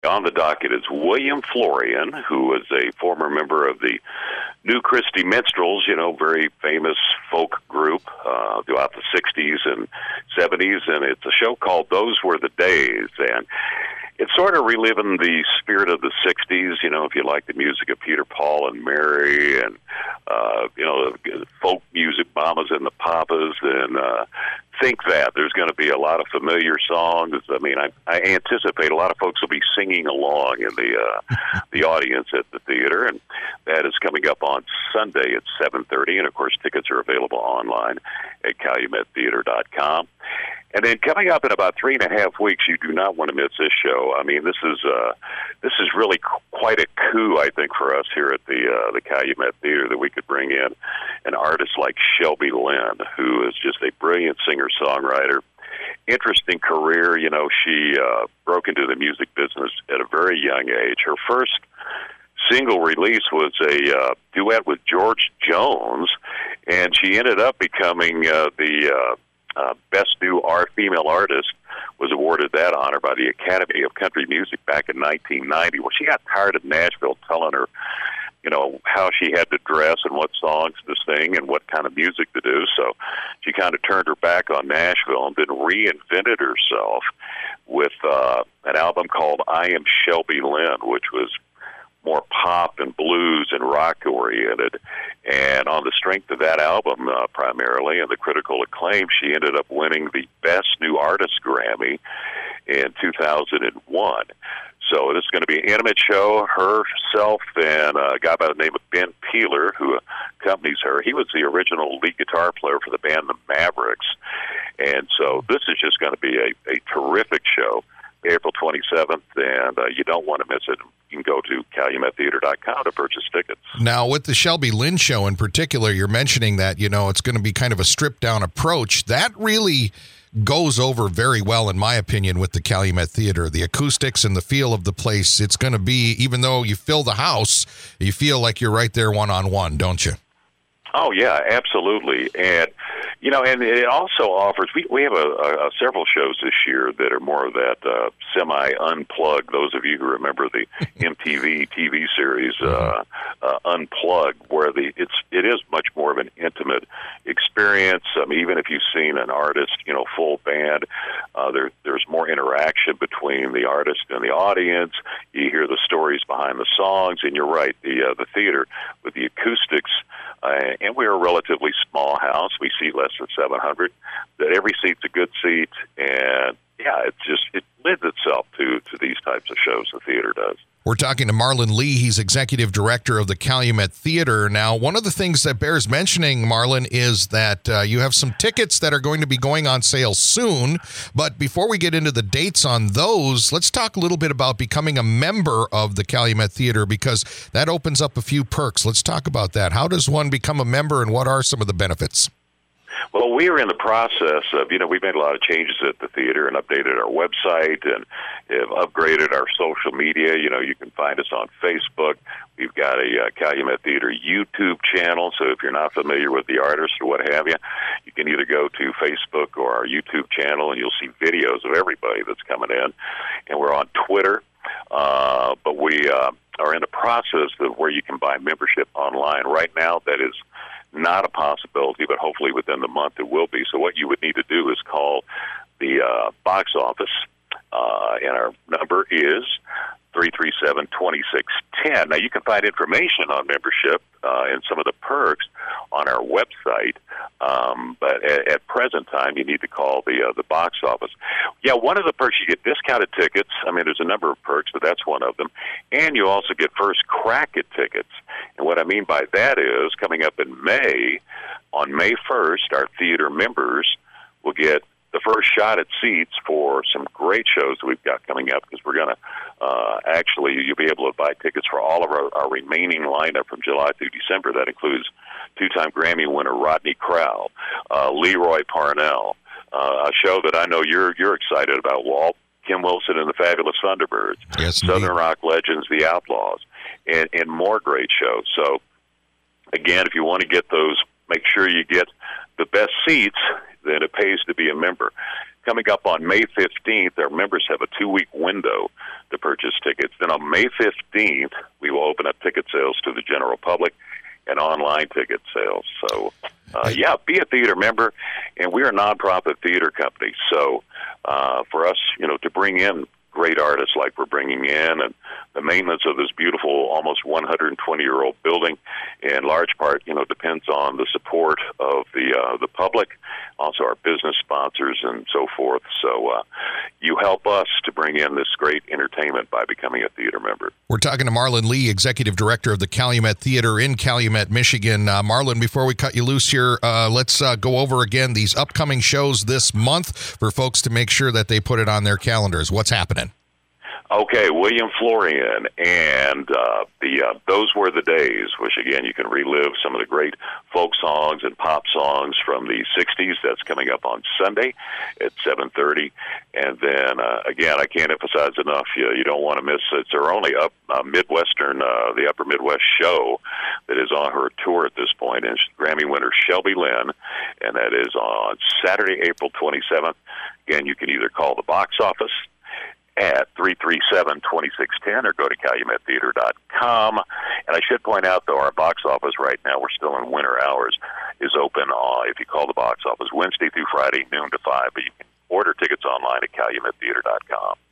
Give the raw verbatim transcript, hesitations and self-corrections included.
On the docket is William Florian, who was a former member of the New Christy Minstrels, you know, very famous folk group uh, throughout the sixties and seventies, and it's a show called Those Were the Days, and it's sort of reliving the spirit of the sixties, you know, if you like the music of Peter, Paul, and Mary, and, uh, you know, folk music, Mamas and the Papas, and uh, think that. There's going to be a lot of familiar songs. I mean, I, I anticipate a lot of folks will be singing along in the uh, the audience at the theater, and that is coming up on Sunday at seven thirty, and, of course, tickets are available online at calumet theater dot com. And then coming up in about three and a half weeks, you do not want to miss this show. I mean, this is uh, this is really quite a coup, I think, for us here at the uh, the Calumet Theater, that we could bring in an artist like Shelby Lynn, who is just a brilliant singer-songwriter. Interesting career. You know, she uh, broke into the music business at a very young age. Her first single release was a uh, duet with George Jones, and she ended up becoming uh, the uh, uh, Best New Art Female Artist, was awarded that honor by the Academy of Country Music back in nineteen ninety. Well, she got tired of Nashville telling her, you know, how she had to dress and what songs to sing and what kind of music to do. So she kind of turned her back on Nashville and then reinvented herself with uh, an album called I Am Shelby Lynn, which was more pop and blues and rock oriented. And on the strength of that album, uh, primarily, and the critical acclaim, she ended up winning the Best New Artist Grammy in two thousand one. So this is going to be an intimate show. Herself and a guy by the name of Ben Peeler, who accompanies her. He was the original lead guitar player for the band The Mavericks. And so this is just going to be a, a terrific show, April twenty-seventh, and uh, you don't want to miss it. You can go to calumet theater dot com to purchase tickets. Now, with the Shelby Lynn show in particular, you're mentioning that, you know, it's going to be kind of a stripped-down approach. That really goes over very well, in my opinion, with the Calumet Theater. The acoustics and the feel of the place, it's going to be, even though you fill the house, you feel like you're right there one-on-one, don't you? Oh, yeah, absolutely. And, you know, and it also offers, we, we have a, a, a several shows this year that are more of that uh, semi-unplugged. Those of you who remember the M T V T V series uh, uh, Unplugged, where the it's it is much more of an intimate experience. Um, even if you've seen an artist, you know, full band, uh, there there's more interaction between the artist and the audience. You hear the stories behind the songs, and you're right, the uh, the theater with the acoustics. Uh, and we're a relatively small house. We seat less than seven hundred. That every seat's a good seat, and yeah, it just it lends itself to to these types of shows. The theater does. We're talking to Marlon Lee. He's executive director of the Calumet Theater. Now, one of the things that bears mentioning, Marlon, is that uh, you have some tickets that are going to be going on sale soon. But before we get into the dates on those, let's talk a little bit about becoming a member of the Calumet Theater, because that opens up a few perks. Let's talk about that. How does one become a member, and what are some of the benefits? Well, we are in the process of, you know, we've made a lot of changes at the theater and updated our website and have upgraded our social media. You know, you can find us on Facebook. We've got a uh, Calumet Theater YouTube channel, so if you're not familiar with the artist or what have you, you can either go to Facebook or our YouTube channel, and you'll see videos of everybody that's coming in. And we're on Twitter, uh, but we uh, are in the process of where you can buy membership online. Right now, that is not a possibility, but hopefully within the month it will be. So what you would need to do is call the uh, box office, uh, and our number is three three seven, two six one zero. Now, you can find information on membership uh, and some of the perks on our website, um, but at, at present time, you need to call the uh, the box office. Yeah, one of the perks, you get discounted tickets. I mean, there's a number of perks, but that's one of them. And you also get first crack at tickets. And what I mean by that is, coming up in May, on May first, our theater members will get the first shot at seats for some great shows that we've got coming up, because we're going to uh, actually, you'll be able to buy tickets for all of our, our remaining lineup from July through December. That includes two-time Grammy winner Rodney Crowell, uh, Leroy Parnell, uh, a show that I know you're you're excited about, Walt, Kim Wilson and the Fabulous Thunderbirds, yes, Southern indeed. Rock Legends, The Outlaws, and, and more great shows. So, again, if you want to get those, make sure you get the best seats, then it pays to be a member. coming up on May fifteenth, our members have a two-week window to purchase tickets. Then on May fifteenth, we will open up ticket sales to the general public and online ticket sales. So, uh, yeah, be a theater member, and we're a nonprofit theater company. So uh, for us, you know, to bring in great artists like we're bringing in, and the maintenance of this beautiful, almost one hundred twenty-year-old building, in large part, you know, depends on the support of the uh, the public, also our business sponsors and so forth. So uh, you help us to bring in this great entertainment by becoming a theater member. We're talking to Marlon Lee, Executive Director of the Calumet Theater in Calumet, Michigan. Uh, Marlon, before we cut you loose here, uh, let's uh, go over again these upcoming shows this month for folks to make sure that they put it on their calendars. What's happening? Okay, William Florian and uh, the uh, Those Were the Days, which, again, you can relive some of the great folk songs and pop songs from the sixties. That's coming up on Sunday at seven thirty. And then, uh, again, I can't emphasize enough, you, you don't want to miss, it's our only up, uh, Midwestern, uh, the Upper Midwest show that is on her tour at this point, and Grammy winner Shelby Lynn, and that is on Saturday, April twenty-seventh. Again, you can either call the box office at three three seven, two six one zero or go to calumet theater dot com. And I should point out, though, our box office right now, we're still in winter hours, is open, uh, if you call the box office, Wednesday through Friday, noon to five, but you can order tickets online at calumet theater dot com.